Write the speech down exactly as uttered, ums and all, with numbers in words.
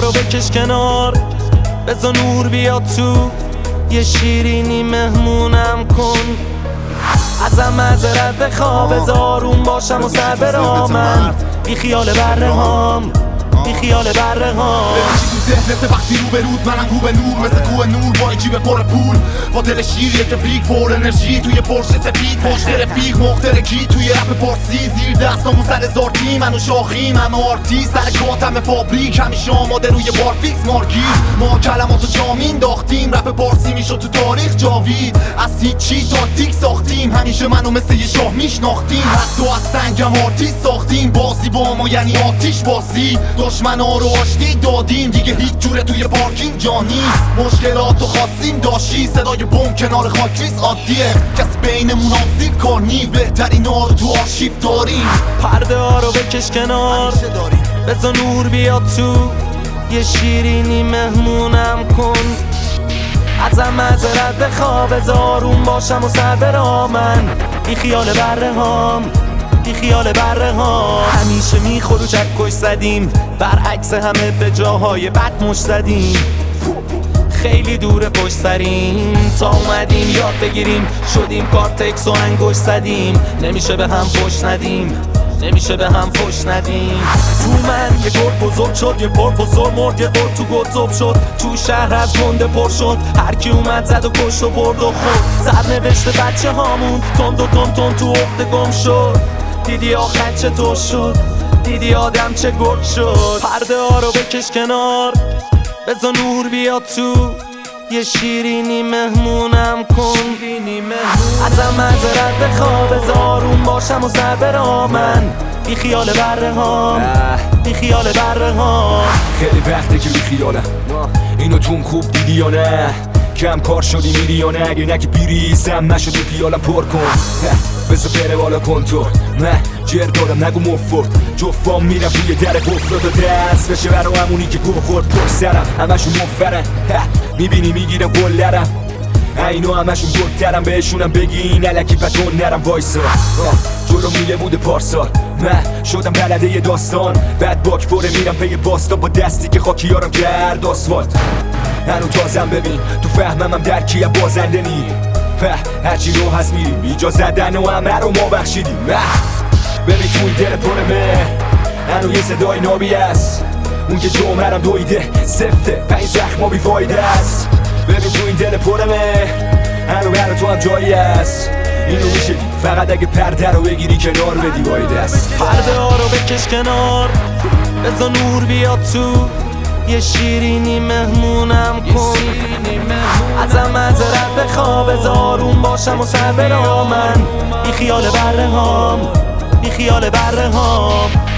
رو بکش کنار، بذار نور بیاد تو، یه شیرینی مهمونم کن. ازم معذرت بخواه، بذار آروم باشم و سر برامن. بی خیال بره هام، بی خیال بره هام. ذهنت وقتی رو به رود، منم رو به نور، مثل کوه نور با جیب پر پول، با دل شیریه که پیک پر انرژی، توی پرش سفید پشت رفیق مخترکی، توی رپ پارسی زیر دستامون سر زارتی، منو شاخیم همه آرتی، سر کاتم فابریک همیشه آماده روی بار فیکس مارگیر. ما کلماتو جامین انداختیم، رپ پارسی میشد تو تاریخ جاوید، از هیچی تاکتیک ساختیم، همیشه منو مثل یه شاه میشناختیم، حتی از سنگم آرتیست ساختیم، بازی با ما یعنی آتیش بازی، دشمنا رو آشتی دادیم، دیگه هیچ جوره توی پارکینگ جا نیست، مشکلاتو خواستیم داشتی، صدای بم کنار خاکریز عادیه، کسی بینمون آمزید کار نی، بهترین ها رو تو آرشیو داریم. پرده ها رو بکش کنار، بذار نور بیاد تو، یه شیرینی مهمونم کن. ازم معذرت بخواه، بذار آروم باشم و سر برامن. بی خیال بره هام، بی خیال بره ها. همیشه میخور و چکش زدیم، برعکس همه به جاهای بد مش زدیم. خیلی دور پشت سریم، تا اومدیم یاد بگیریم، شدیم کارتکس و انگوش زدیم. نمیشه به هم فش ندیم، نمیشه به هم فش ندیم. تو من یه گرد بزرگ شد، یه پرفسور مرد، یه قرد تو گذب شد، تو شهر از گنده پر شد، هر کی اومد زد و کشت و برد و خورد. سرنوشت بچه هامون تند و تند تند تو عقده گم شد. دیدی آخر چطور شد، دیدی آدم چه گرد شد. پرده ها رو بکش کنار، بذار نور بیاد تو، یه شیرینی مهمونم کن. ازم معذرت بخواه، بذار آروم باشم و سر برامن. بی خیال بره هام، بی خیال بره هام. خیلی وقته که بی خیالم، اینو توم خوب دیدی یا نه؟ کم کار شدی میری یا نه؟ اگه نگی بیریزم نشدی پیالم پر کن، بذار بره بالا کن تو. نه جر دادم نگو مفت، جفام میرم توی در قفل تا دست بشه برا همونی که گوه خورد پر سرم. همشون مفرن، میبینی میگیرم گلرم، اینو همشون گلترم، بهشونم بگی این علکی پتون نرم وایسا. جلو میله بوده پارسال، من شدم بلده یه داستان، بعد باک فوره میرم پی باستا، با دستی که خاکیارم کرد آسفالت. هنو تازم ببین تو فهمم هم درکی بازنده نی، هرچی رو هست میریم ایجا زدن و همه رو ما بخشیدیم. ببین تو این دل پرمه هنو یه صدای نابی است، اون که جمعرم دویده سفته پنج زخما بی فایده است. ببین تو این دل پرمه هنو برا تو هم جایی است، اینو میشه دید فقط اگه پرده رو بگیری کنار بدی وایده است. پرده ها رو بکش کنار، بذار نور بیاد تو، یه شیرینی مهمونم کن. ازم معذرت بخواه، بذار آروم باشم و سر برامن. بی خیال بره هام، بی خیال بره هام.